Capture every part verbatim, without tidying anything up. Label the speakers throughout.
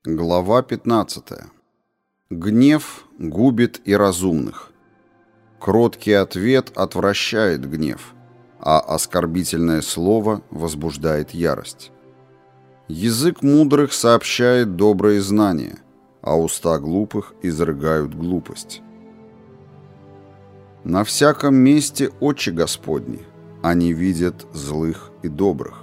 Speaker 1: Глава пятнадцатая. Гнев губит и разумных. Кроткий ответ отвращает гнев, а оскорбительное слово возбуждает ярость. Язык мудрых сообщает добрые знания, а уста глупых изрыгают глупость. На всяком месте очи Господни, они видят злых и добрых.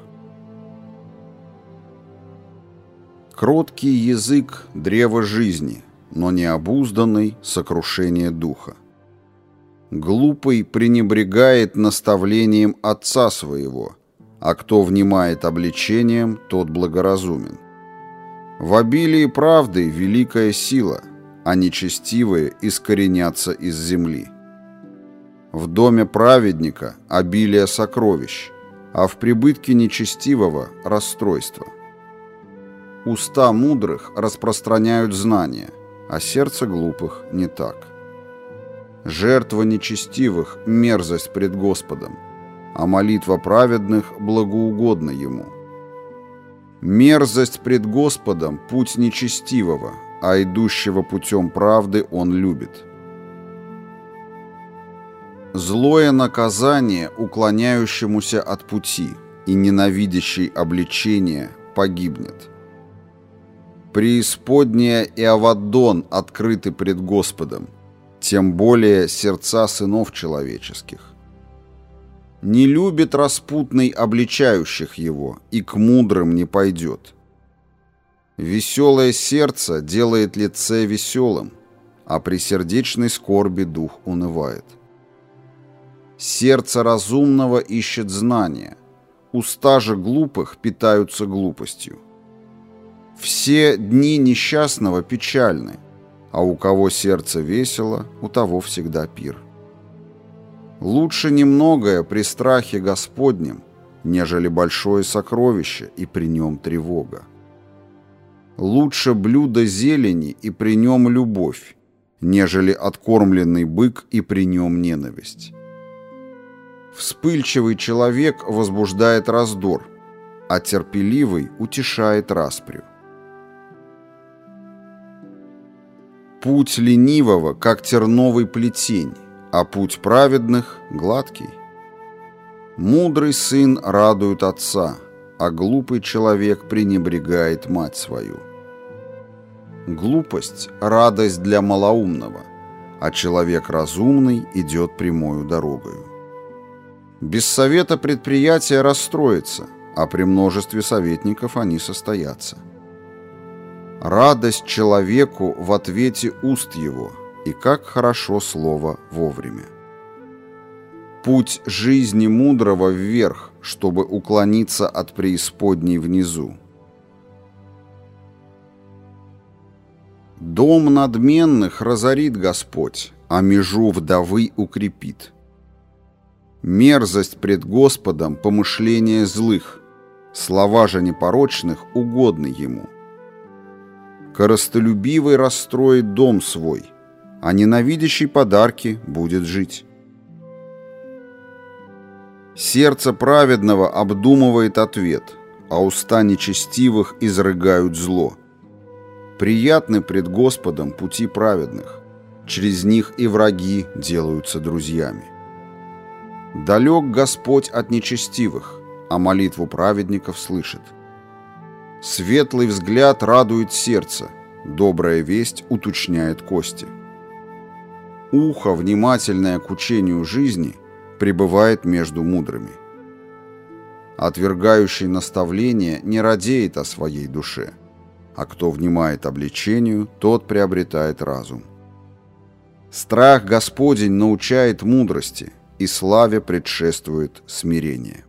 Speaker 1: Кроткий язык – древо жизни, но необузданный – сокрушение духа. Глупый пренебрегает наставлением отца своего, а кто внимает обличением, тот благоразумен. В обилии правды великая сила, а нечестивые искоренятся из земли. В доме праведника обилие сокровищ, а в прибытке нечестивого – расстройство. Уста мудрых распространяют знания, а сердце глупых не так. Жертва нечестивых – мерзость пред Господом, а молитва праведных благоугодна Ему. Мерзость пред Господом – путь нечестивого, а идущего путем правды Он любит. Злое наказание уклоняющемуся от пути и ненавидящий обличение погибнет. Преисподняя и Аваддон открыты пред Господом, тем более сердца сынов человеческих. Не любит распутный обличающих его, и к мудрым не пойдет. Веселое сердце делает лице веселым, а при сердечной скорби дух унывает. Сердце разумного ищет знания, уста же глупых питаются глупостью. Все дни несчастного печальны, а у кого сердце весело, у того всегда пир. Лучше немногое при страхе Господнем, нежели большое сокровище, и при нем тревога. Лучше блюдо зелени, и при нем любовь, нежели откормленный бык, и при нем ненависть. Вспыльчивый человек возбуждает раздор, а терпеливый утешает распрю. Путь ленивого, как терновый плетень, а путь праведных — гладкий. Мудрый сын радует отца, а глупый человек пренебрегает мать свою. Глупость — радость для малоумного, а человек разумный идет прямою дорогою. Без совета предприятие расстроится, а при множестве советников они состоятся. Радость человеку в ответе уст его, и как хорошо слово вовремя. Путь жизни мудрого вверх, чтобы уклониться от преисподней внизу. Дом надменных разорит Господь, а межу вдовы укрепит. Мерзость пред Господом помышления злых, слова же непорочных угодны Ему. Корыстолюбивый расстроит дом свой, а ненавидящий подарки будет жить. Сердце праведного обдумывает ответ, а уста нечестивых изрыгают зло. Приятны пред Господом пути праведных, через них и враги делаются друзьями. Далек Господь от нечестивых, а молитву праведников слышит. Светлый взгляд радует сердце, добрая весть уточняет кости. Ухо, внимательное к учению жизни, пребывает между мудрыми. Отвергающий наставление не радеет о своей душе, а кто внимает обличению, тот приобретает разум. Страх Господень научает мудрости, и славе предшествует смирение.